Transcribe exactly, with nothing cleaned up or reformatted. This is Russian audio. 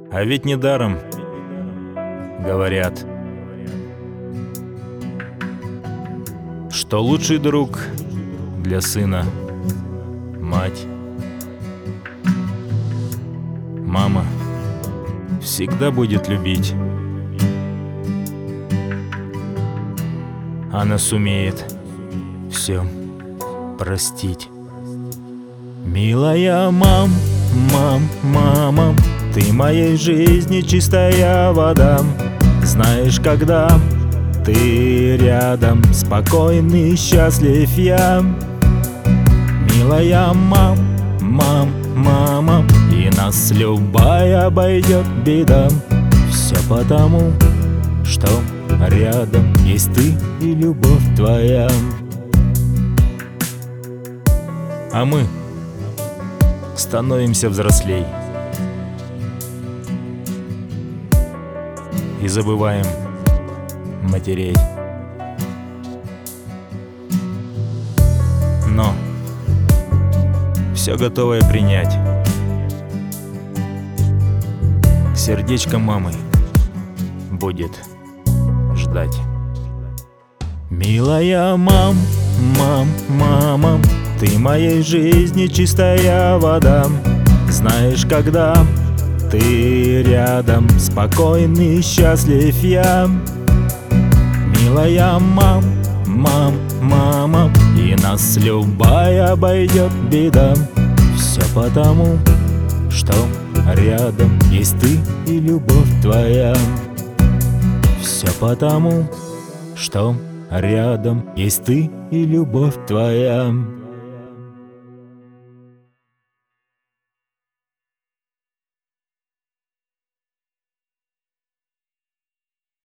А ведь недаром говорят, что лучший друг для сына — мать. Мама всегда будет любить. Она сумеет все простить. Милая мам, мам, мама, ты моей жизни чистая вода. Знаешь, когда ты рядом, спокойный, счастлив я. Милая мам, мам, мама, и нас любая обойдет беда. Все потому, что рядом есть ты и любовь твоя. А мы становимся взрослей и забываем матерей. Но все готовое принять. Сердечко мамы будет ждать. Милая мам, мам, мама, ты моей жизни чистая вода. Знаешь, когда ты рядом, спокойный, счастлив я. Милая мам, мам, мама, и нас любая обойдет беда. Все потому, что рядом есть ты и любовь твоя. Все потому, что рядом есть ты и любовь твоя.